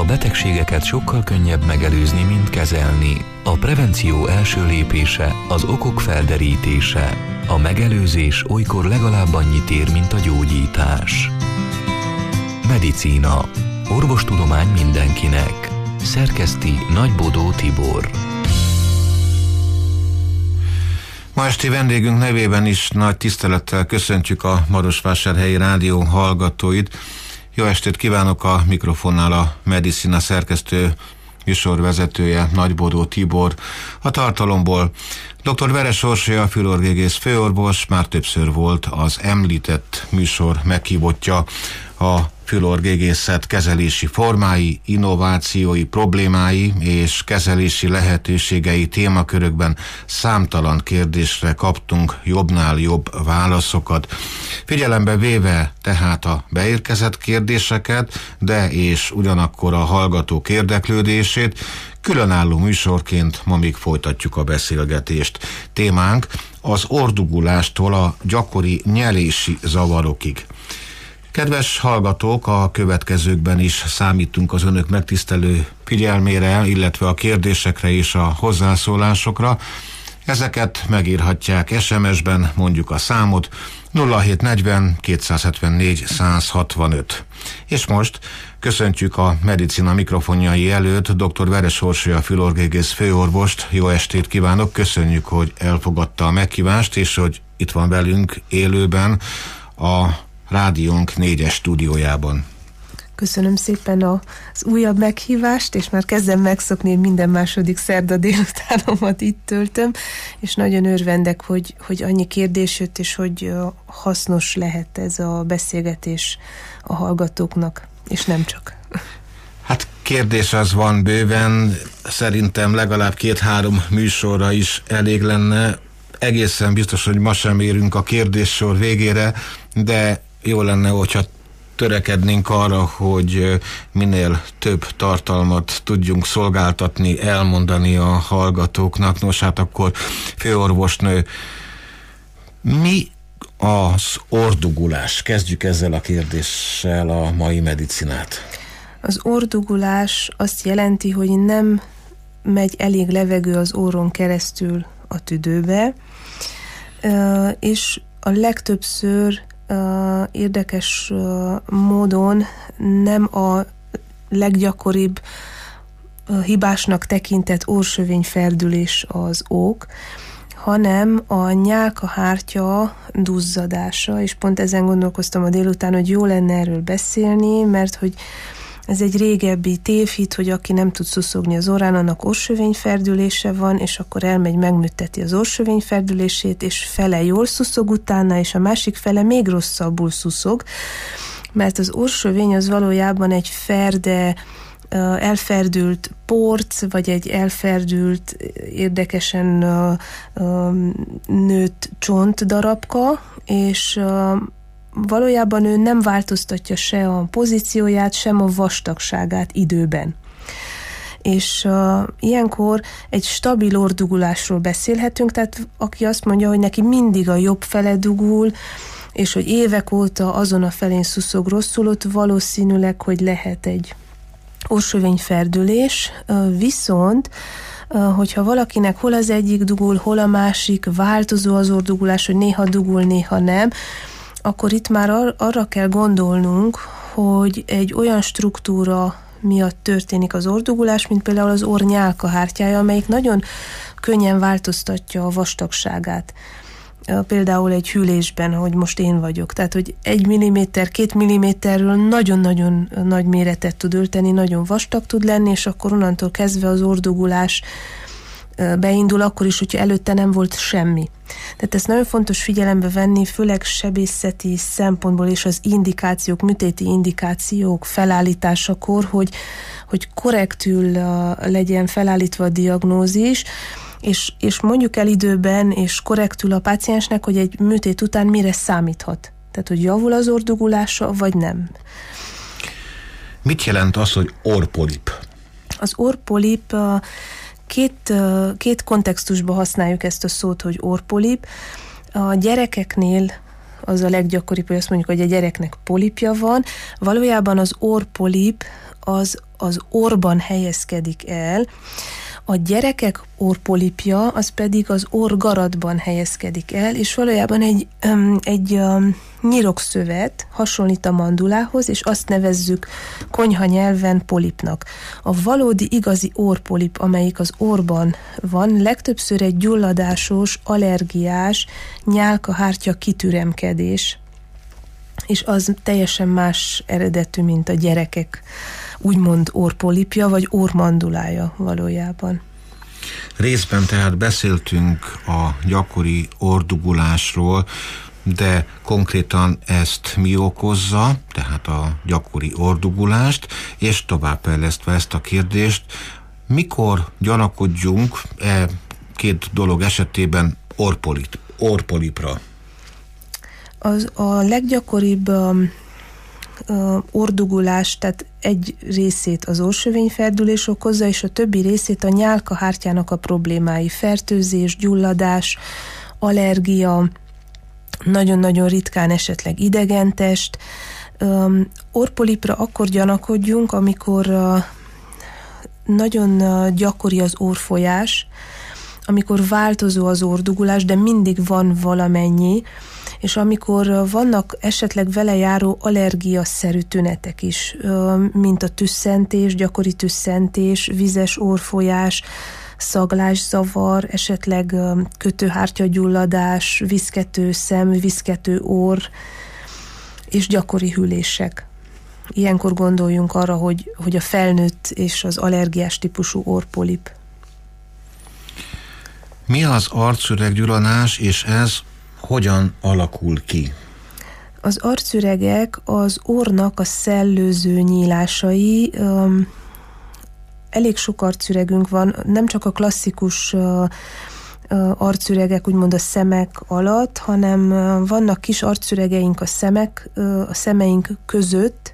betegségeket sokkal könnyebb megelőzni, mint kezelni. A prevenció első lépése az okok felderítése. A megelőzés olykor legalább annyit ér, mint a gyógyítás. Medicína. Orvostudomány mindenkinek. Szerkeszti Nagybodó Tibor. Ma esti vendégünk nevében is nagy tisztelettel köszöntjük a Marosvásárhelyi Rádió hallgatóit. Jó estét kívánok, a mikrofonnál a Medicina szerkesztő műsorvezetője Nagybodó Tibor. A tartalomból dr. Veres Orsolya, fülorvégész főorvos, már többször volt az említett műsor meghívottja. A fülorvégészet kezelési formái, innovációi, problémái és kezelési lehetőségei témakörökben számtalan kérdésre kaptunk jobbnál jobb válaszokat. Figyelembe véve tehát a beérkezett kérdéseket, de és ugyanakkor a hallgatók érdeklődését, különálló műsorként ma még folytatjuk a beszélgetést. Témánk az orrdugulástól a gyakori nyelési zavarokig. Kedves hallgatók, a következőkben is számítunk az önök megtisztelő figyelmére, illetve a kérdésekre és a hozzászólásokra. Ezeket megírhatják SMS-ben, mondjuk a számot 0740 274 165. És most köszöntjük a Medicina mikrofonjai előtt dr. Veres Orsolya, fülorvégész főorvost. Jó estét kívánok, köszönjük, hogy elfogadta a meghívást, és hogy itt van velünk élőben a rádiónk 4-es stúdiójában. Köszönöm szépen az újabb meghívást, és már kezdem megszokni, minden második szerda délutánomat itt töltöm, és nagyon örvendek, hogy annyi kérdés jött, és hogy hasznos lehet ez a beszélgetés a hallgatóknak, és nem csak. Hát kérdés az van bőven, szerintem legalább 2-3 műsorra is elég lenne. Egészen biztos, hogy ma sem érünk a kérdéssor végére, de jó lenne, hogyha törekednénk arra, hogy minél több tartalmat tudjunk szolgáltatni, elmondani a hallgatóknak. Nos, hát akkor főorvosnő, mi az orrdugulás? Kezdjük ezzel a kérdéssel a mai medicinát. Az orrdugulás azt jelenti, hogy nem megy elég levegő az orron keresztül a tüdőbe, és a legtöbbször érdekes módon nem a leggyakoribb hibásnak tekintett orrsövényferdülés az ok, hanem a nyálkahártya duzzadása, és pont ezen gondolkoztam a délután, hogy jó lenne erről beszélni, mert hogy ez egy régebbi tévhit, hogy aki nem tud szuszogni az orrán, annak orrsövényferdülése van, és akkor elmegy, megműteti az orrsövényferdülését, és fele jól szuszog utána, és a másik fele még rosszabbul szuszog, mert az orrsövény az valójában egy ferde, elferdült porc, vagy egy elferdült, érdekesen nőtt csontdarabka, és valójában ő nem változtatja se a pozícióját, sem a vastagságát időben. És ilyenkor egy stabil orrdugulásról beszélhetünk, tehát aki azt mondja, hogy neki mindig a jobb fele dugul, és hogy évek óta azon a felén szuszog rosszul, ott valószínűleg, hogy lehet egy orrsövényferdülés, viszont hogyha valakinek hol az egyik dugul, hol a másik, változó az orrdugulás, hogy néha dugul, néha nem, akkor itt már arra kell gondolnunk, hogy egy olyan struktúra miatt történik az orrdugulás, mint például az orr nyálkahártyája, amelyik nagyon könnyen változtatja a vastagságát. Például egy hűlésben, hogy most én vagyok. Tehát, hogy 1 mm, 2 mm-ről nagyon-nagyon nagy méretet tud ölteni, nagyon vastag tud lenni, és akkor onnantól kezdve az orrdugulás beindul akkor is, hogyha előtte nem volt semmi. Tehát ezt nagyon fontos figyelembe venni, főleg sebészeti szempontból és az indikációk, műtéti indikációk felállításakor, hogy korrektül legyen felállítva a diagnózis, és mondjuk el időben és korrektül a páciensnek, hogy egy műtét után mire számíthat. Tehát, hogy javul az orrdugulása, vagy nem. Mit jelent az, hogy orrpolip? Az orrpolip, két kontextusban használjuk ezt a szót, hogy orrpolip. A gyerekeknél az a leggyakoribb, hogy azt mondjuk, hogy a gyereknek polipja van. Valójában az orrpolip az orrban helyezkedik el, a gyerekek orrpolipja az pedig az orrgaratban helyezkedik el, és valójában egy nyirokszövet hasonlít a mandulához, és azt nevezzük konyha nyelven polipnak. A valódi igazi orrpolip, amelyik az orrban van, legtöbbször egy gyulladásos, allergiás, nyálkahártya kitüremkedés, és az teljesen más eredetű, mint a gyerekek úgymond orrpolipja, vagy orrmandulája valójában. Részben tehát beszéltünk a gyakori orrdugulásról, de konkrétan ezt mi okozza, tehát a gyakori orrdugulást, és továbbfejlesztve ezt a kérdést, mikor gyanakodjunk két dolog esetében orrpolipra? A leggyakoribb orrdugulás, tehát egy részét az orrsövényferdülés okozza, és a többi részét a nyálkahártyának a problémái, fertőzés, gyulladás, allergia, nagyon-nagyon ritkán esetleg idegentest. Orrpolipra akkor gyanakodjunk, amikor nagyon gyakori az orrfolyás, amikor változó az orrdugulás, de mindig van valamennyi, és amikor vannak esetleg vele járó allergiaszerű tünetek is, mint a tüsszentés, gyakori tüsszentés, vizes orrfolyás, szaglászavar, esetleg kötőhártyagyulladás, viszkető szem, viszkető orr, és gyakori hűlések. Ilyenkor gondoljunk arra, hogy a felnőtt és az allergiás típusú orrpolip. Mi az arcüreggyulladás, és ez hogyan alakul ki? Az arcüregek az orrnak a szellőző nyílásai. Elég sok arcüregünk van, nem csak a klasszikus arcüregek, úgymond a szemek alatt, hanem vannak kis arcüregeink a szemeink között,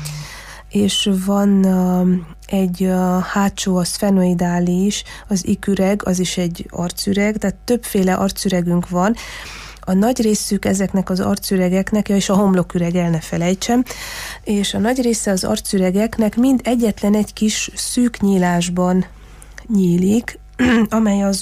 és van egy hátsó, az szfenoidális, az iküreg, az is egy arcüreg, tehát többféle arcüregünk van. A nagy részük ezeknek az arcüregeknek, és a homloküreg, el ne felejtsem, és a nagy része az arcüregeknek mind egyetlen egy kis szűk nyílásban nyílik, amely az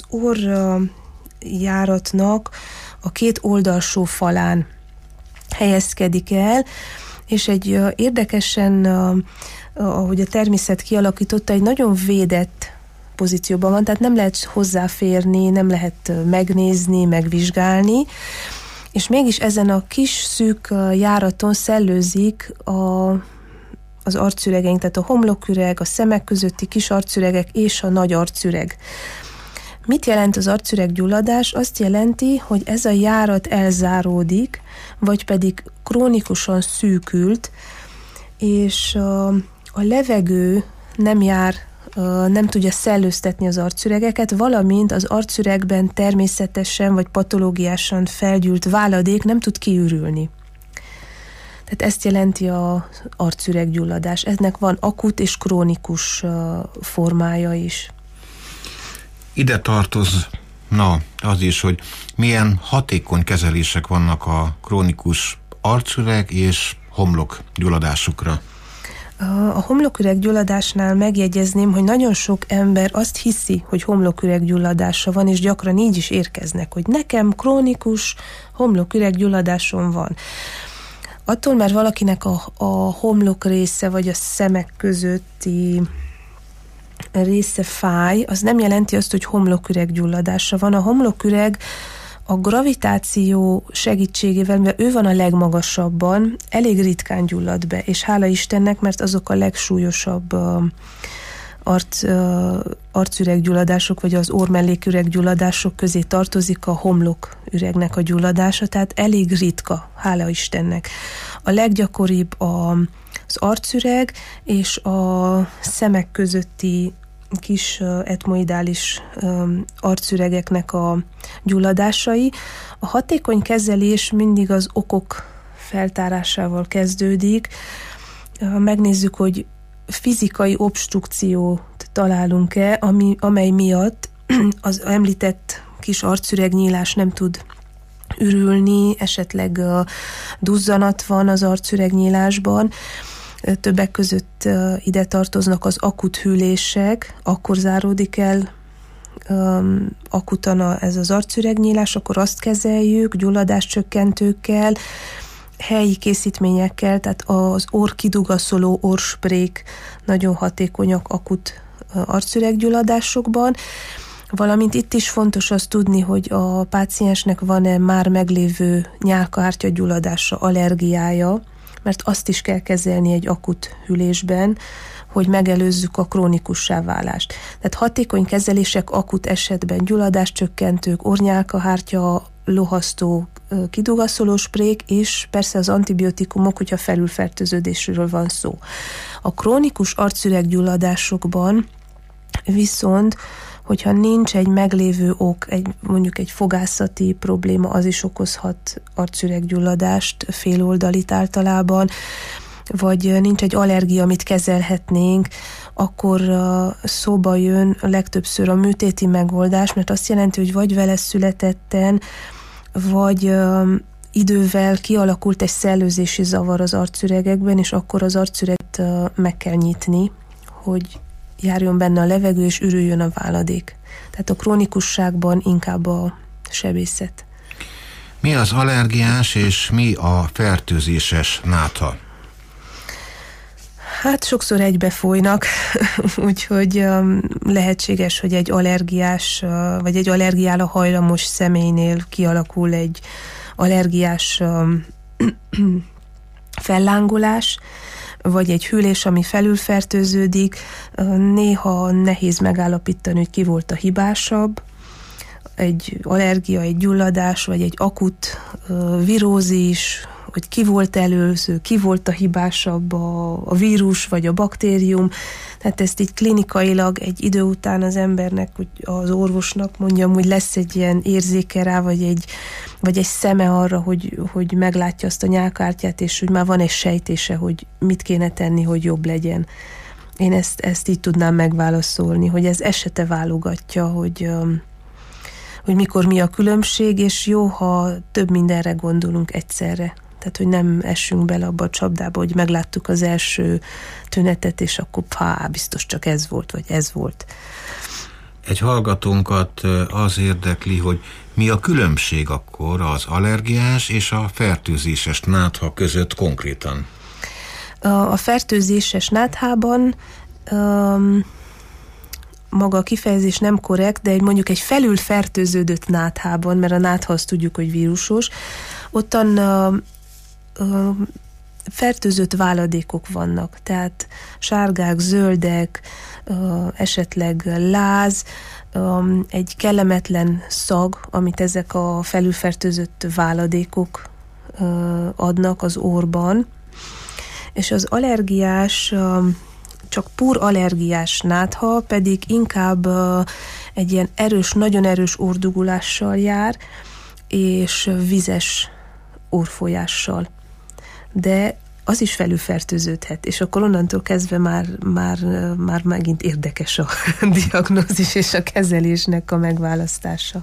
orrjáratnak a két oldalsó falán helyezkedik el, és egy érdekesen, ahogy a természet kialakította, egy nagyon védett pozícióban van, tehát nem lehet hozzáférni, nem lehet megnézni, megvizsgálni, és mégis ezen a kis szűk járaton szellőzik az arcüregeink, tehát a homloküreg, a szemek közötti kis arcüregek és a nagy arcüreg. Mit jelent az arcüreggyulladás? Azt jelenti, hogy ez a járat elzáródik, vagy pedig krónikusan szűkült, és a levegő nem tudja szellőztetni az arcüregeket, valamint az arcüregben természetesen vagy patológiásan felgyűlt váladék nem tud kiürülni. Tehát ezt jelenti az arcüreggyulladás. Ennek van akut és krónikus formája is. Ide tartozna az is, hogy milyen hatékony kezelések vannak a krónikus arcüreg és homlokgyulladásukra. A homloküreggyulladásnál megjegyezném, hogy nagyon sok ember azt hiszi, hogy homloküreggyulladása van, és gyakran így is érkeznek, hogy nekem krónikus homloküreggyulladásom van. Attól, mert valakinek a homlok része, vagy a szemek közötti része fáj, az nem jelenti azt, hogy homloküreggyulladása van. A homloküreg a gravitáció segítségével, mivel ő van a legmagasabban, elég ritkán gyullad be, és hála Istennek, mert azok a legsúlyosabb arcüreggyulladások, vagy az orrmelléküreggyulladások közé tartozik a homloküregnek a gyulladása, tehát elég ritka, hála Istennek. A leggyakoribb az arcüreg és a szemek közötti kis etmoidális arcüregeknek a gyulladásai. A hatékony kezelés mindig az okok feltárásával kezdődik. Megnézzük, hogy fizikai obstrukciót találunk-e, amely miatt az említett kis arcüregnyílás nem tud ürülni, esetleg duzzanat van az arcüregnyílásban, Többek között ide tartoznak az akut hűlések, akkor záródik el akutan ez az arcüregnyílás, akkor azt kezeljük gyulladáscsökkentőkkel, helyi készítményekkel, tehát az orrkidugaszoló orrsprék nagyon hatékonyak akut arcüreggyulladásokban, valamint itt is fontos azt tudni, hogy a páciensnek van-e már meglévő nyálkahártya gyulladása, allergiája, mert azt is kell kezelni egy akut hűlésben, hogy megelőzzük a krónikussá válást. Tehát hatékony kezelések akut esetben gyulladáscsökkentők, orrnyálkahártya, lohasztó, kidugaszoló sprék, és persze az antibiotikumok, hogyha felülfertőződésről van szó. A krónikus arcüreggyulladásokban viszont, hogyha nincs egy meglévő ok, mondjuk egy fogászati probléma, az is okozhat arcüreggyulladást, féloldalit általában, vagy nincs egy allergia, amit kezelhetnénk, akkor szóba jön legtöbbször a műtéti megoldás, mert azt jelenti, hogy vagy vele születetten, vagy idővel kialakult egy szellőzési zavar az arcüregekben, és akkor az arcüreget meg kell nyitni, hogy járjon benne a levegő, és ürüljön a váladék. Tehát a krónikusságban inkább a sebészet. Mi az allergiás, és mi a fertőzéses nátha? Hát sokszor egybefolynak, úgyhogy lehetséges, hogy egy allergiás, vagy egy allergiára hajlamos személynél kialakul egy allergiás fellángolás, vagy egy hűlés, ami felülfertőződik. Néha nehéz megállapítani, hogy ki volt a hibásabb. Egy allergia, egy gyulladás, vagy egy akut virózis, hogy ki volt előző, ki volt a hibásabb, a vírus vagy a baktérium. Tehát ezt így klinikailag egy idő után az embernek, az orvosnak mondjam, hogy lesz egy ilyen érzéke rá, vagy egy szeme arra, hogy meglátja azt a nyálkahártyát, és hogy már van egy sejtése, hogy mit kéne tenni, hogy jobb legyen. Én ezt így tudnám megválaszolni, hogy ez esete válogatja, hogy mikor mi a különbség, és jó, ha több mindenre gondolunk egyszerre. Tehát, hogy nem essünk bele abba a csapdába, hogy megláttuk az első tünetet, és akkor biztos csak ez volt, vagy ez volt. Egy hallgatónkat az érdekli, hogy mi a különbség akkor az allergiás és a fertőzéses nátha között konkrétan? A fertőzéses náthában maga a kifejezés nem korrekt, de mondjuk egy felülfertőződött náthában, mert a nátha azt tudjuk, hogy vírusos, ottan fertőzött váladékok vannak, tehát sárgák, zöldek, esetleg láz, egy kellemetlen szag, amit ezek a felülfertőzött váladékok adnak az orrban, és az allergiás, csak pur allergiás nátha pedig inkább egy ilyen erős, nagyon erős orrdugulással jár, és vizes orrfolyással. De az is felülfertőződhet, és akkor onnantól kezdve már megint érdekes a diagnózis és a kezelésnek a megválasztása.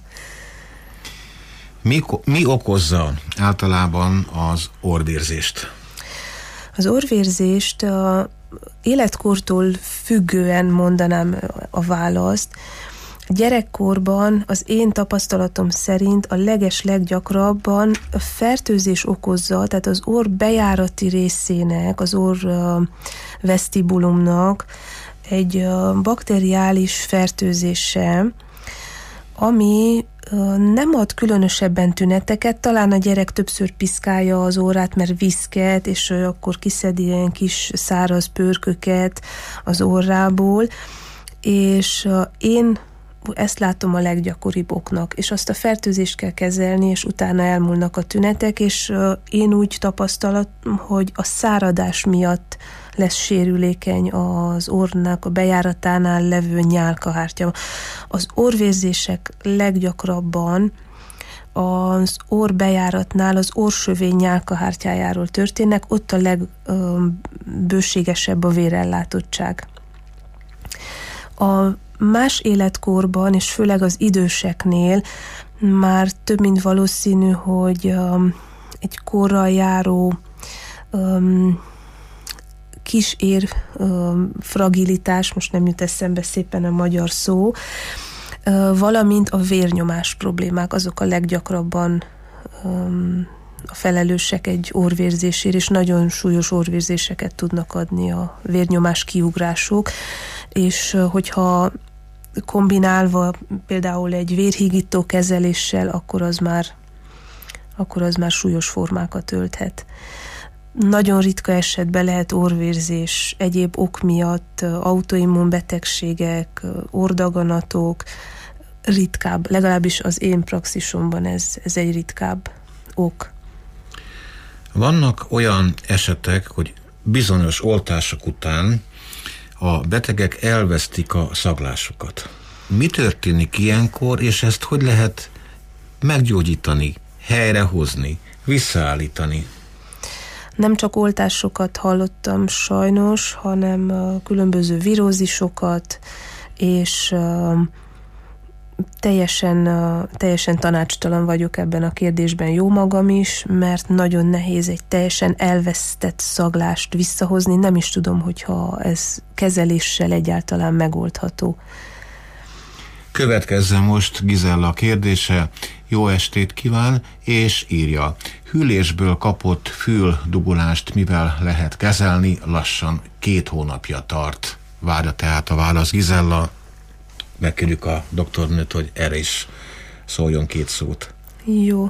Mi okozza általában az orrvérzést? Az orrvérzést életkortól függően mondanám a választ. Gyerekkorban az én tapasztalatom szerint a leggyakrabban a fertőzés okozza, tehát az orr bejárati részének, az orr vesztibulumnak egy bakteriális fertőzése, ami nem ad különösebben tüneteket, talán a gyerek többször piszkálja az orrát, mert viszket, és akkor kiszedi ilyen kis száraz pőrköket az orrából, és én ezt látom a leggyakoribb oknak, és azt a fertőzést kell kezelni, és utána elmúlnak a tünetek, és én úgy tapasztalatom, hogy a száradás miatt lesz sérülékeny az orrnak a bejáratánál levő nyálkahártya. Az orrvérzések leggyakrabban az orrbejáratnál az orrsövény nyálkahártyájáról történnek, ott a legbőségesebb a vérellátottság. A más életkorban, és főleg az időseknél már több mint valószínű, hogy egy korral járó kis ér fragilitás, most nem jut eszembe szépen a magyar szó, valamint a vérnyomás problémák, azok a leggyakrabban a felelősek egy orvérzésért, és nagyon súlyos orvérzéseket tudnak adni a vérnyomás kiugrások, és hogyha kombinálva például egy vérhígító kezeléssel, akkor az már súlyos formákat ölthet. Nagyon ritka esetben lehet orvérzés egyéb ok miatt, autoimmunbetegségek, orrdaganatok, ritkább, legalábbis az én praxisomban ez egy ritkább ok. Vannak olyan esetek, hogy bizonyos oltások után a betegek elvesztik a szaglásukat. Mi történik ilyenkor, és ezt hogy lehet meggyógyítani, helyrehozni, visszaállítani? Nem csak oltásokat hallottam sajnos, hanem különböző virózisokat, és teljesen tanácstalan vagyok ebben a kérdésben jó magam is, mert nagyon nehéz egy teljesen elvesztett szaglást visszahozni, nem is tudom, hogyha ez kezeléssel egyáltalán megoldható. Következzen most Gizella kérdése, jó estét kíván, és írja: hűlésből kapott füldugulást mivel lehet kezelni, lassan 2 hónapja tart. Várja tehát a válasz Gizella. Megkérjük a doktornőt, hogy erre is szóljon 2 szót. Jó.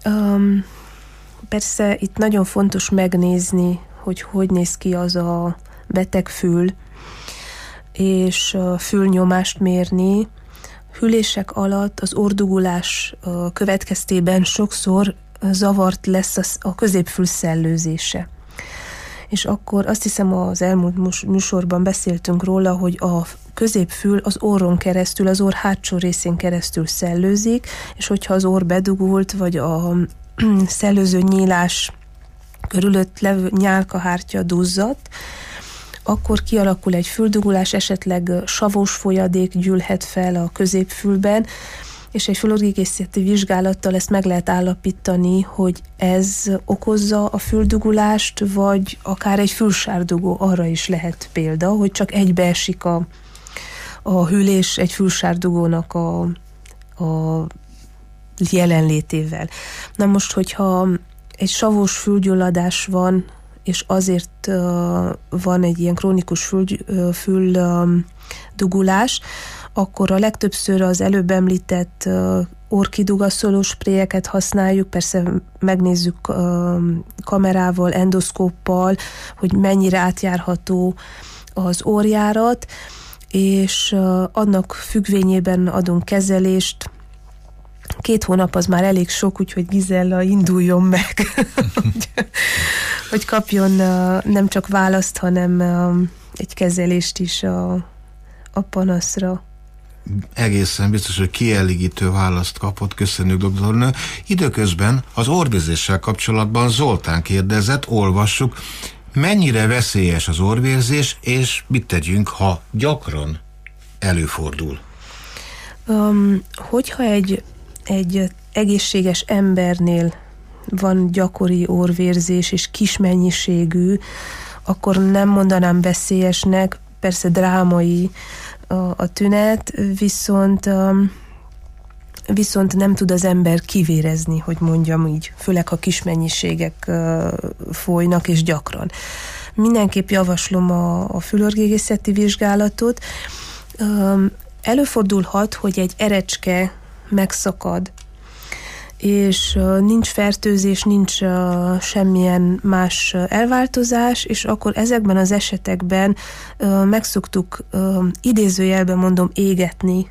Persze itt nagyon fontos megnézni, hogy néz ki az a beteg fül, és fülnyomást mérni. Hűlések alatt az orrdugulás következtében sokszor zavart lesz a középfül szellőzése. És akkor azt hiszem az elmúlt műsorban beszéltünk róla, hogy a középfül az orron keresztül, az orr hátsó részén keresztül szellőzik, és hogyha az orr bedugult, vagy a szellőző nyílás körülött levő nyálkahártya duzzadt, akkor kialakul egy füldugulás, esetleg savos folyadék gyűlhet fel a középfülben, és egy fülorgégészeti vizsgálattal ezt meg lehet állapítani, hogy ez okozza a füldugulást, vagy akár egy fülsárdugó, arra is lehet példa, hogy csak egybeesik a hűlés egy fülsárdugónak a jelenlétével. Na most, hogyha egy savos fülgyulladás van, és azért van egy ilyen krónikus füldugulás, akkor a legtöbbször az előbb említett orrkidugaszoló spréjeket használjuk, persze megnézzük kamerával, endoszkóppal, hogy mennyire átjárható az orrjárat, és annak függvényében adunk kezelést. 2 hónap az már elég sok, úgyhogy Gizella, induljon meg, hogy kapjon nem csak választ, hanem egy kezelést is a panaszra. Egészen biztos, hogy kielégítő választ kapott, köszönjük, doktornő. Időközben az orvérzéssel kapcsolatban Zoltán kérdezett, olvassuk, mennyire veszélyes az orvérzés, és mit tegyünk, ha gyakran előfordul? Hogyha egy egészséges embernél van gyakori orvérzés és kis mennyiségű, akkor nem mondanám veszélyesnek, persze drámai a tünet, viszont nem tud az ember kivérezni, hogy mondjam így, főleg ha kis mennyiségek folynak és gyakran. Mindenképp javaslom a fülorgégészeti vizsgálatot. Előfordulhat, hogy egy erecske megszakad, és nincs fertőzés, nincs semmilyen más elváltozás, és akkor ezekben az esetekben meg szoktuk idézőjelben mondom égetni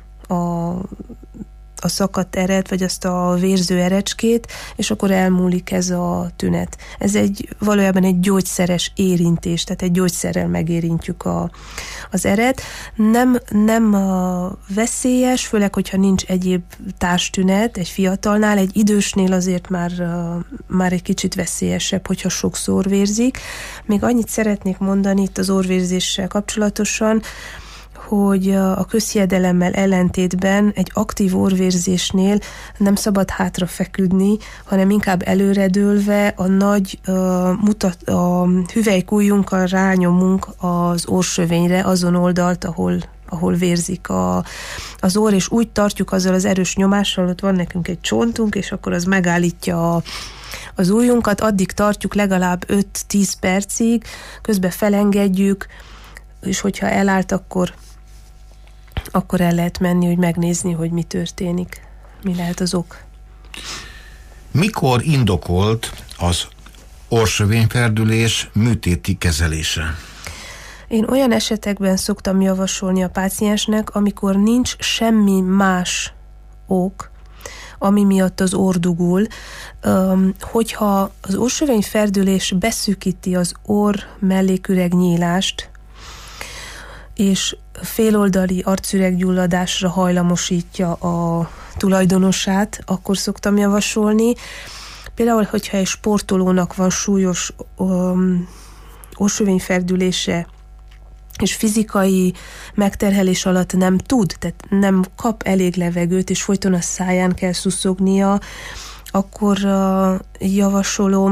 a szakadt eret, vagy azt a vérző erecskét, és akkor elmúlik ez a tünet. Ez valójában egy gyógyszeres érintés, tehát egy gyógyszerrel megérintjük az eret. Nem veszélyes, főleg, hogyha nincs egyéb társtünet egy fiatalnál, egy idősnél azért már egy kicsit veszélyesebb, hogyha sokszor vérzik. Még annyit szeretnék mondani itt az orvérzéssel kapcsolatosan, hogy a közhiedelemmel ellentétben egy aktív orrvérzésnél nem szabad hátrafeküdni, hanem inkább előredőlve a nagy a hüvelykujjunkkal rányomunk az orrsövényre, azon oldalt, ahol vérzik az orr, és úgy tartjuk azzal az erős nyomással, ott van nekünk egy csontunk, és akkor az megállítja az ujjunkat, addig tartjuk legalább 5-10 percig, közben felengedjük, és hogyha elállt, akkor el lehet menni, hogy megnézni, hogy mi történik, mi lehet az ok. Mikor indokolt az orrsövényferdülés műtéti kezelése? Én olyan esetekben szoktam javasolni a páciensnek, amikor nincs semmi más ok, ami miatt az orr dugul, hogyha az orrsövényferdülés beszűkíti az orr melléküregnyílást, és féloldali arcüreggyulladásra hajlamosítja a tulajdonosát, akkor szoktam javasolni. Például, hogyha egy sportolónak van súlyos orrsövényferdülése, és fizikai megterhelés alatt nem tud, tehát nem kap elég levegőt, és folyton a száján kell szuszognia, akkor javasolom,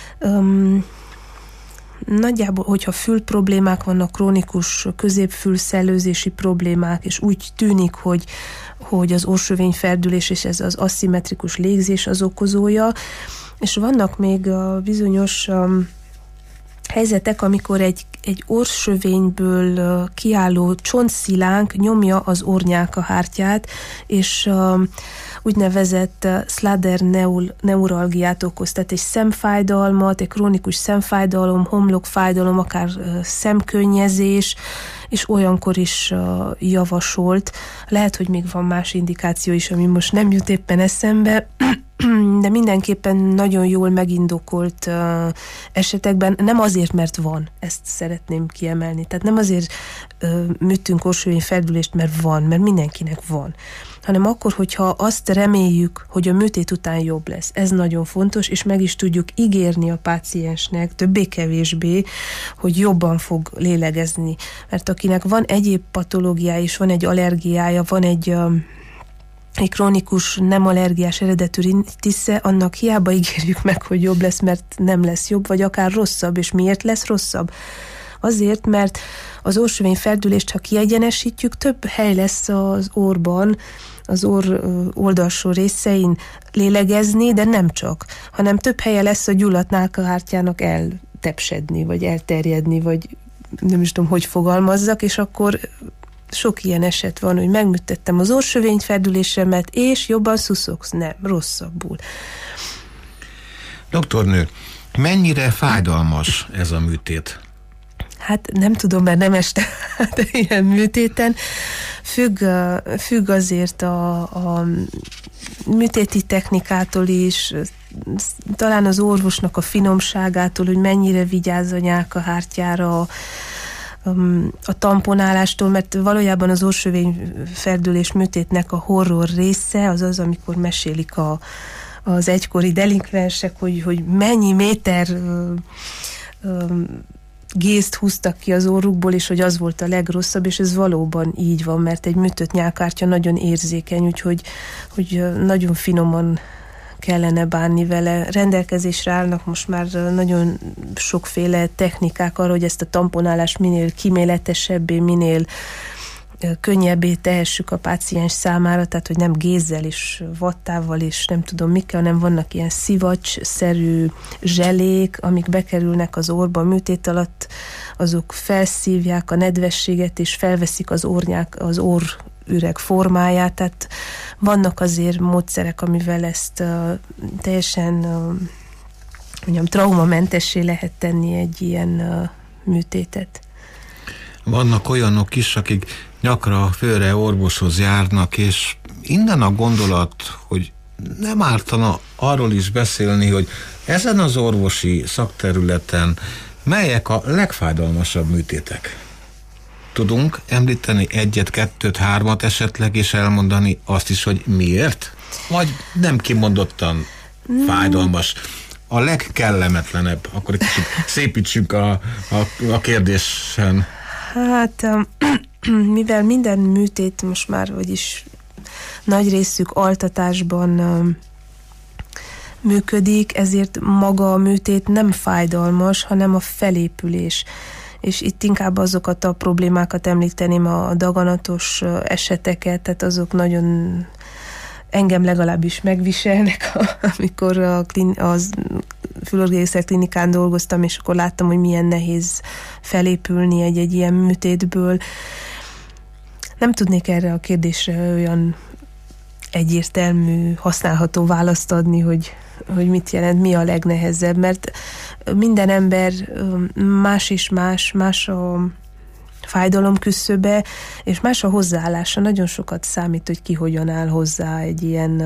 nagyjából, hogyha fülproblémák vannak, krónikus középfülszellőzési problémák, és úgy tűnik, hogy az orrsövényferdülés és ez az aszimmetrikus légzés az okozója, és vannak még bizonyos helyzetek, amikor egy orrsövényből kiálló csontszilánk nyomja az orrnyálkahártyát, és úgynevezett Slader neuralgiát okoz, tehát egy szemfájdalmat, egy krónikus szemfájdalom, homlokfájdalom, akár szemkönnyezés, és olyankor is javasolt. Lehet, hogy még van más indikáció is, ami most nem jut éppen eszembe, de mindenképpen nagyon jól megindokolt esetekben, nem azért, mert van, ezt szeretném kiemelni. Tehát nem azért műtünk orrsövényferdülést, mert van, mert mindenkinek van, hanem akkor, hogyha azt reméljük, hogy a műtét után jobb lesz. Ez nagyon fontos, és meg is tudjuk ígérni a páciensnek, többé-kevésbé, hogy jobban fog lélegezni. Mert akinek van egyéb patológiája, és van egy allergiája, van egy krónikus, nem allergiás eredetű rinitissze, annak hiába ígérjük meg, hogy jobb lesz, mert nem lesz jobb, vagy akár rosszabb. És miért lesz rosszabb? Azért, mert az orrsövényferdülést, ha kiegyenesítjük, több hely lesz az orrban, az orr oldalsó részein lélegezni, de nem csak, hanem több helye lesz a gyulladt nálkahártyának eltepsedni, vagy elterjedni, vagy nem is tudom, hogy fogalmazzak, és akkor sok ilyen eset van, hogy megműtettem az orrsövényferdülésemet, és jobban szuszogsz. Nem, rosszabbul. Doktornő, mennyire fájdalmas ez a műtét? Hát nem tudom, mert nem estem ilyen műtéten. Függ azért a műtéti technikától is, talán az orvosnak a finomságától, hogy mennyire vigyáz a nyálkahártyára, a tamponálástól, mert valójában az orrsövényferdülés műtétnek a horror része az, amikor mesélik az egykori delinkvensek, hogy mennyi méter gézt húztak ki az orrukból, és hogy az volt a legrosszabb, és ez valóban így van, mert egy műtött nyálkahártya nagyon érzékeny, úgyhogy nagyon finoman kellene bánni vele. Rendelkezésre állnak most már nagyon sokféle technikák arra, hogy ezt a tamponálást minél kíméletesebbé, minél könnyebbé tehessük a páciens számára, tehát hogy nem gézzel és vattával és nem tudom mikkel, hanem vannak ilyen szivacs-szerű zselék, amik bekerülnek az orrba a műtét alatt, azok felszívják a nedvességet és felveszik az orrüreg formáját, tehát vannak azért módszerek, amivel ezt teljesen traumamentessé lehet tenni egy ilyen műtétet. Vannak olyanok is, akik nyakra főre orvoshoz járnak, és innen a gondolat, hogy nem ártana arról is beszélni, hogy ezen az orvosi szakterületen melyek a legfájdalmasabb műtétek. Tudunk említeni egyet, kettőt, hármat esetleg, és elmondani azt is, hogy miért? Vagy nem kimondottan fájdalmas? A legkellemetlenebb, akkor egy kicsit szépítsünk a kérdésen. Hát mivel minden műtét most már, vagyis nagy részük altatásban működik, ezért maga a műtét nem fájdalmas, hanem a felépülés. És itt inkább azokat a problémákat említeném, a daganatos eseteket, tehát azok nagyon engem legalábbis megviselnek, amikor az fülorgészer klinikán dolgoztam, és akkor láttam, hogy milyen nehéz felépülni egy ilyen műtétből. Nem tudnék erre a kérdésre olyan egyértelmű, használható választ adni, hogy mit jelent, mi a legnehezebb, mert minden ember más és más a fájdalom küszöbe, és más a hozzáállása. Nagyon sokat számít, hogy ki hogyan áll hozzá egy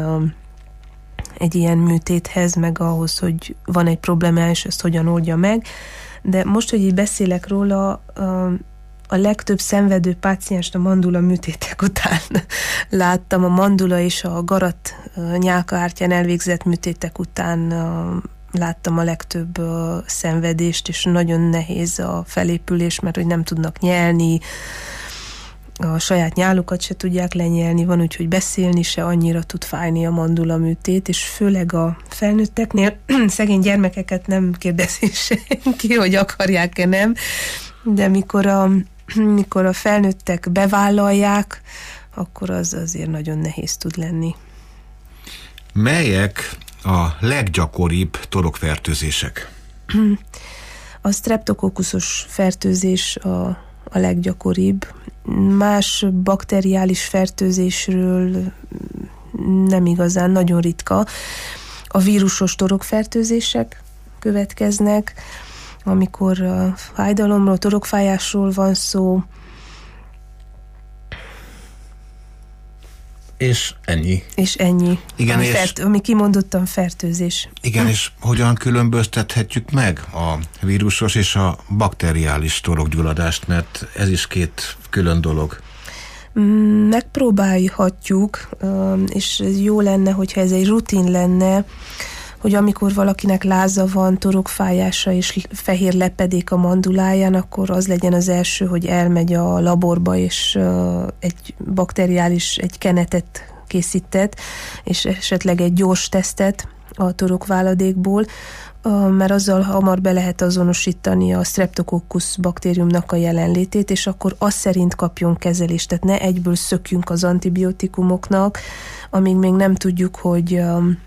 ilyen műtéthez, meg ahhoz, hogy van egy probléma, és ezt hogyan oldja meg. De most, hogy így beszélek róla, a legtöbb szenvedő pácienst a mandula műtétek után láttam. A mandula és a garat nyálkahártyán elvégzett műtétek után láttam a legtöbb szenvedést, és nagyon nehéz a felépülés, mert hogy nem tudnak nyelni, a saját nyálukat se tudják lenyelni, van úgy, hogy beszélni se annyira tud fájni a mandula műtét, és főleg a felnőtteknél szegény gyermekeket nem kérdezi senki, hogy akarják-e nem, de mikor a felnőttek bevállalják, akkor az azért nagyon nehéz tud lenni. Melyek a leggyakoribb torokfertőzések? A streptokokkuszos fertőzés a leggyakoribb. Más bakteriális fertőzésről nem igazán, nagyon ritka. A vírusos torokfertőzések következnek, amikor fájdalomról, torokfájásról van szó. És ennyi. És ennyi. Igen, ami kimondottan fertőzés. Igen, és hogyan különböztethetjük meg a vírusos és a bakteriális torokgyulladást, mert ez is két külön dolog. Megpróbálhatjuk, és jó lenne, hogyha ez egy rutin lenne, hogy amikor valakinek láza van, torokfájása és fehér lepedék a manduláján, akkor az legyen az első, hogy elmegy a laborba, és egy bakteriális, egy kenetet készített, és esetleg egy gyors tesztet a torokváladékból, mert azzal hamar be lehet azonosítani a streptococcus baktériumnak a jelenlétét, és akkor az szerint kapjon kezelést. Tehát ne egyből szökjünk az antibiotikumoknak, amíg még nem tudjuk, hogy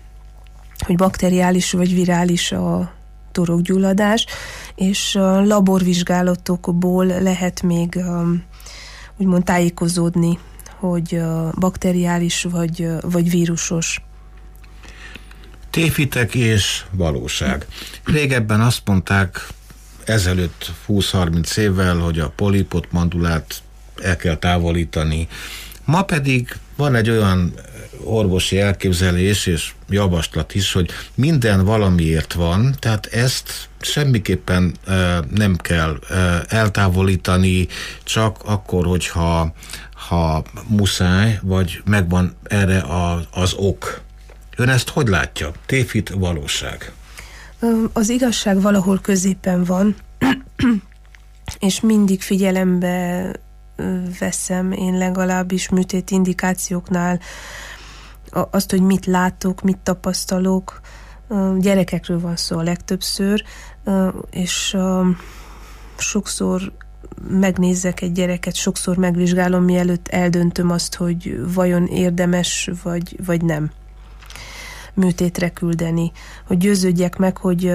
bakteriális vagy virális a torokgyulladás, és laborvizsgálatokból lehet még úgymond tájékozódni, hogy bakteriális vagy vírusos. Tévhitek és valóság. Régebben azt mondták ezelőtt 20-30 évvel, hogy a polipot, mandulát el kell távolítani. Ma pedig van egy olyan orvosi elképzelés és javaslat is, hogy minden valamiért van, tehát ezt semmiképpen nem kell eltávolítani, csak akkor, hogyha muszáj, vagy megvan erre az ok. Ön ezt hogy látja? Tévhit, valóság? Az igazság valahol középen van, és mindig figyelembe veszem én legalábbis műtét indikációknál azt, hogy mit látok, mit tapasztalok. Gyerekekről van szó a legtöbbször, és sokszor megnézek egy gyereket, sokszor megvizsgálom, mielőtt eldöntöm azt, hogy vajon érdemes, vagy nem műtétre küldeni. Hogy győződjek meg, hogy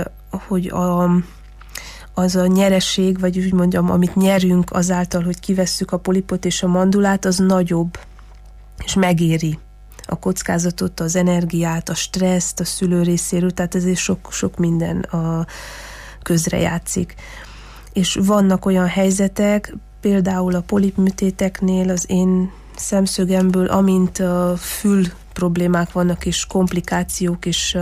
az a nyereség, vagy úgy mondjam, amit nyerünk azáltal, hogy kivesszük a polipot és a mandulát, az nagyobb, és megéri a kockázatot, az energiát, a stresszt a szülő részéről, tehát ezért sok minden közrejátszik. És vannak olyan helyzetek, például a polipműtéteknél az én szemszögemből, amint fül problémák vannak, és komplikációk, és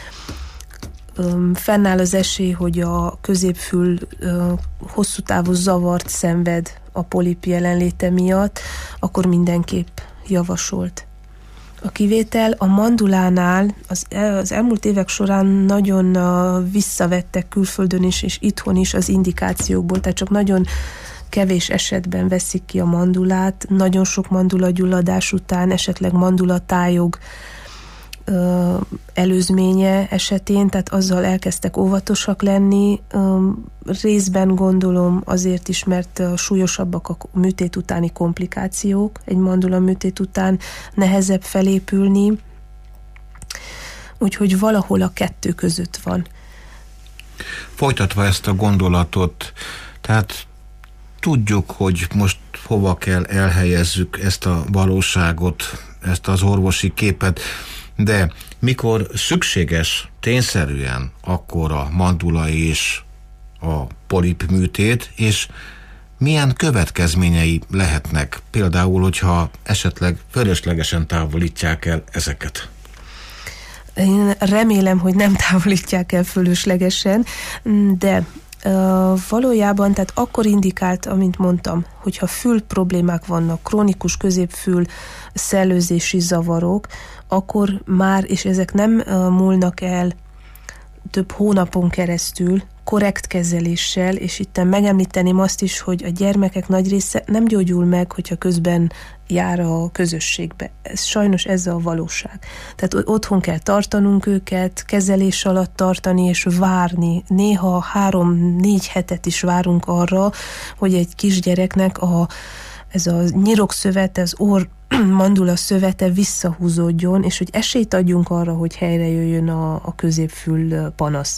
fennáll az esély, hogy a középfül hosszú távú zavart szenved a polip jelenléte miatt, akkor mindenképp javasolt a kivétel. A mandulánál az elmúlt évek során nagyon visszavettek külföldön is, és itthon is az indikációkból, tehát csak nagyon kevés esetben veszik ki a mandulát, nagyon sok mandulagyulladás után, esetleg mandulatájog előzménye esetén, tehát azzal elkezdtek óvatosak lenni. Részben gondolom azért is, mert súlyosabbak a műtét utáni komplikációk, egy mandula műtét után nehezebb felépülni, úgyhogy valahol a kettő között van. Folytatva ezt a gondolatot, tehát tudjuk, hogy most hova kell elhelyezzük ezt a valóságot, ezt az orvosi képet, de mikor szükséges tényszerűen akkor a mandula és a polip műtét, és milyen következményei lehetnek, például, hogyha esetleg fölöslegesen távolítják el ezeket? Én remélem, hogy nem távolítják el fölöslegesen, de valójában, tehát akkor indikált, amint mondtam, hogyha fül problémák vannak, krónikus középfül szellőzési zavarok, akkor már, és ezek nem múlnak el több hónapon keresztül, korrekt kezeléssel, és itt megemlíteném azt is, hogy a gyermekek nagy része nem gyógyul meg, hogyha közben jár a közösségbe. Sajnos ez a valóság. Tehát otthon kell tartanunk őket, kezelés alatt tartani és várni. Néha 3-4 hetet is várunk arra, hogy egy kisgyereknek ez a nyirokszövete, az mandula szövete visszahúzódjon, és hogy esélyt adjunk arra, hogy helyre jöjjön a középfül panasz.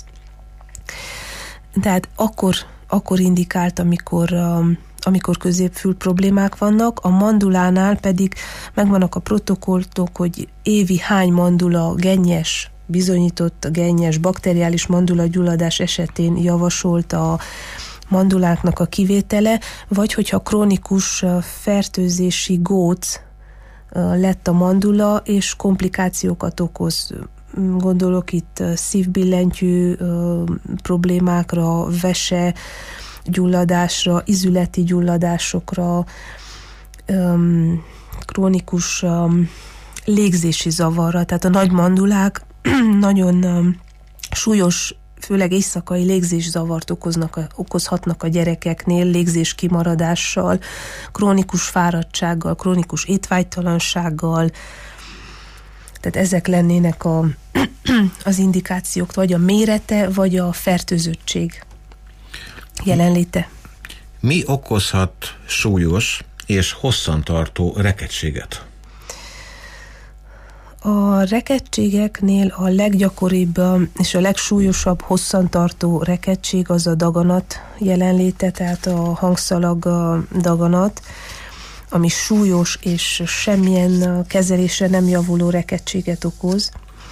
Tehát akkor indikált, amikor középfül problémák vannak, a mandulánál pedig megvannak a protokollok, hogy évi hány mandula gennyes, bizonyított gennyes bakteriális mandulagyulladás esetén javasolt a manduláknak a kivétele, vagy hogyha krónikus fertőzési góc lett a mandula, és komplikációkat okoz. Gondolok itt szívbillentyű problémákra, vese gyulladásra, izületi gyulladásokra, krónikus légzési zavarra. Tehát a nagy mandulák nagyon súlyos, főleg éjszakai légzészavart okozhatnak a gyerekeknél, légzés kimaradással, krónikus fáradtsággal, krónikus étvágytalansággal. Tehát ezek lennének az indikációk, vagy a mérete, vagy a fertőzöttség jelenléte. Mi okozhat súlyos és hosszantartó rekedtséget? A rekedtségeknél a leggyakoribb és a legsúlyosabb hosszantartó rekedség az a daganat jelenléte, tehát a hangszalag daganat, ami súlyos és semmilyen kezelésre nem javuló rekedtséget okoz.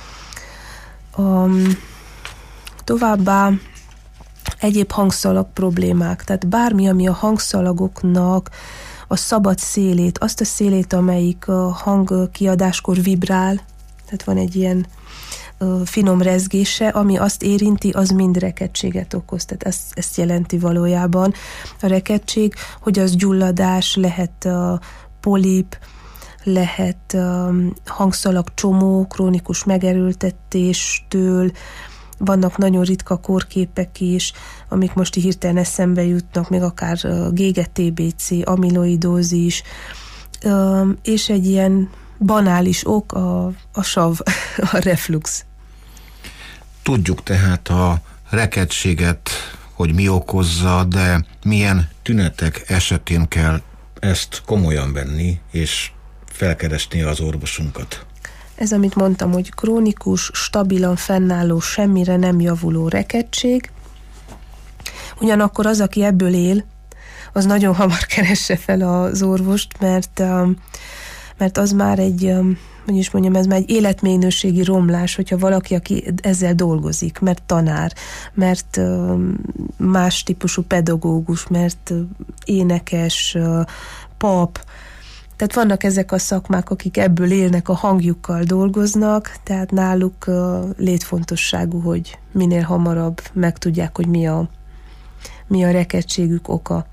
Továbbá egyéb hangszalag problémák, tehát bármi, ami a hangszalagoknak a szabad szélét, azt a szélét, amelyik a hangkiadáskor vibrál, tehát van egy ilyen finom rezgése, ami azt érinti, az mind rekedtséget okoz. Tehát ezt jelenti valójában a rekedtség, hogy az gyulladás, lehet polip, lehet hangszalag csomó, krónikus megerőltetéstől, vannak nagyon ritka kórképek is, amik most hirtelen eszembe jutnak, még akár GGTBC, amiloidózis, és egy ilyen banális ok a sav, a reflux. Tudjuk tehát a rekedtséget, hogy mi okozza, de milyen tünetek esetén kell ezt komolyan venni, és felkeresni az orvosunkat? Ez, amit mondtam, hogy krónikus, stabilan fennálló, semmire nem javuló rekedtség. Ugyanakkor az, aki ebből él, az nagyon hamar keresse fel az orvost, mert az már ez már egy életminőségi romlás, hogyha valaki, aki ezzel dolgozik, mert tanár, mert más típusú pedagógus, mert énekes, pap. Tehát vannak ezek a szakmák, akik ebből élnek, a hangjukkal dolgoznak, tehát náluk létfontosságú, hogy minél hamarabb megtudják, hogy mi a rekedtségük oka.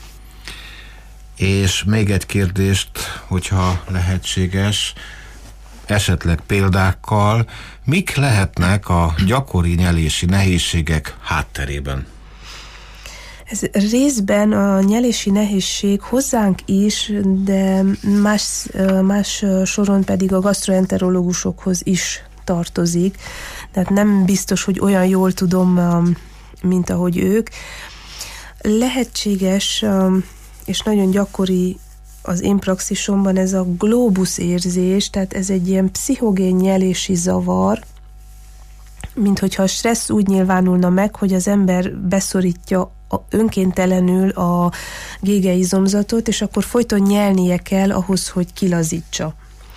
És még egy kérdést, hogyha lehetséges, esetleg példákkal, mik lehetnek a gyakori nyelési nehézségek hátterében? Ez részben a nyelési nehézség hozzánk is, de más soron pedig a gasztroenterológusokhoz is tartozik. Tehát nem biztos, hogy olyan jól tudom, mint ahogy ők. Lehetséges, és nagyon gyakori az én praxisomban ez a glóbusz érzés, tehát ez egy ilyen pszichogén nyelési zavar, mint hogyha a stressz úgy nyilvánulna meg, hogy az ember beszorítja önkéntelenül a gégeizomzatot, és akkor folyton nyelnie kell ahhoz, hogy kilazítsa.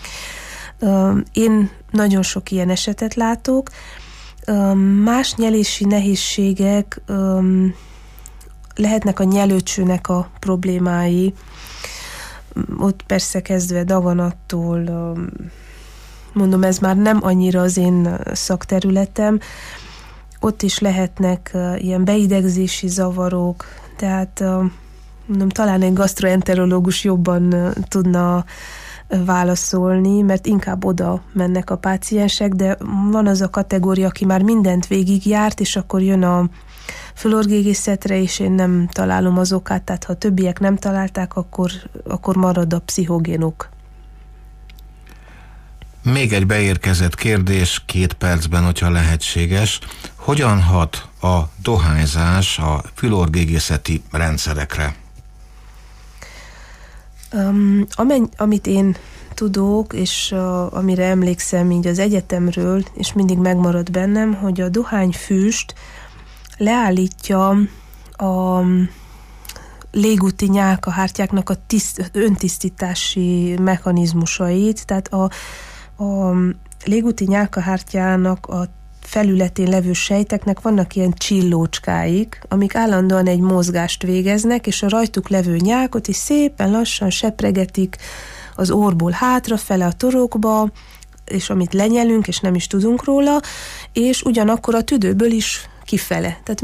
Én nagyon sok ilyen esetet látok. Más nyelési nehézségek lehetnek a nyelőcsőnek a problémái, ott persze kezdve daganattól, mondom, ez már nem annyira az én szakterületem, ott is lehetnek ilyen beidegzési zavarok, tehát mondom, talán egy gasztroenterológus jobban tudna válaszolni, mert inkább oda mennek a páciensek, de van az a kategória, aki már mindent végigjárt, és akkor jön a fülorgégészetre, és én nem találom az okát, tehát ha többiek nem találták, akkor marad a pszichogénok. Még egy beérkezett kérdés 2 percben, hogyha lehetséges. Hogyan hat a dohányzás a fülorgégészeti rendszerekre? Amit én tudok, és amire emlékszem így az egyetemről, és mindig megmarad bennem, hogy a dohányfüst leállítja a légúti nyálkahártyáknak a öntisztítási mechanizmusait, tehát a légúti nyálkahártyának a felületén levő sejteknek vannak ilyen csillócskáik, amik állandóan egy mozgást végeznek, és a rajtuk levő nyálkot is szépen lassan sepregetik az orrból hátrafele a torokba, és amit lenyelünk, és nem is tudunk róla, és ugyanakkor a tüdőből is kifele. Tehát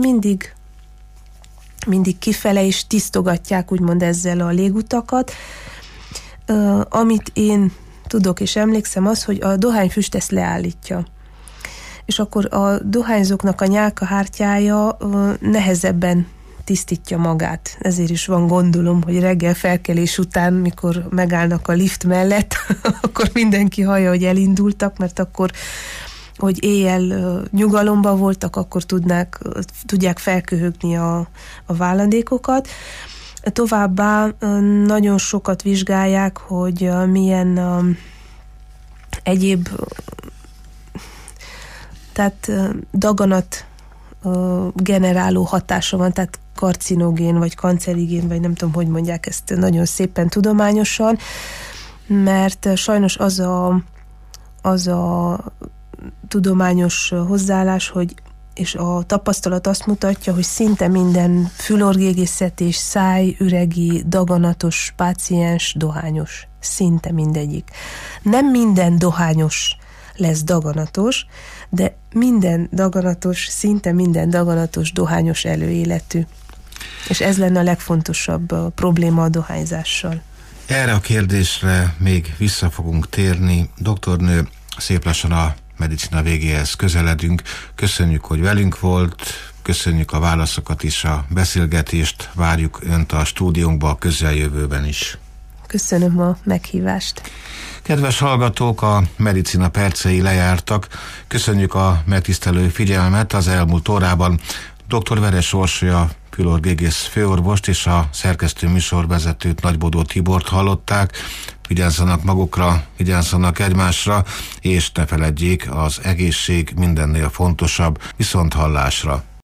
mindig kifele, és tisztogatják úgymond ezzel a légutakat. Amit én tudok és emlékszem az, hogy a dohányfüst ezt leállítja. És akkor a dohányzóknak a nyálkahártyája nehezebben tisztítja magát. Ezért is van, gondolom, hogy reggel felkelés után, mikor megállnak a lift mellett, akkor mindenki hallja, hogy elindultak, mert akkor, hogy éjjel nyugalomban voltak, akkor tudják felköhögni a váladékokat. Továbbá nagyon sokat vizsgálják, hogy milyen egyéb, tehát daganat generáló hatása van, tehát karcinogén, vagy kancerigén, vagy nem tudom, hogy mondják ezt nagyon szépen tudományosan, mert sajnos az a tudományos hozzáállás, hogy és a tapasztalat azt mutatja, hogy szinte minden fülorgégészet és szájüregi daganatos páciens dohányos. Szinte mindegyik. Nem minden dohányos lesz daganatos, de szinte minden daganatos dohányos előéletű. És ez lenne a legfontosabb probléma a dohányzással. Erre a kérdésre még vissza fogunk térni. Doktornő, szép lassan a medicina végéhez közeledünk. Köszönjük, hogy velünk volt, köszönjük a válaszokat is, a beszélgetést, várjuk Önt a stúdiónkba a közeljövőben is. Köszönöm a meghívást. Kedves hallgatók, a medicina percei lejártak. Köszönjük a megtisztelő figyelmet. Az elmúlt órában dr. Veres Orsolya fülorgégész főorvost és a szerkesztő műsorvezetőt, Nagybodó Tibort hallották. Vigyázzanak magukra, vigyázzanak egymásra, és ne feledjék, az egészség mindennél fontosabb. Viszonthallásra!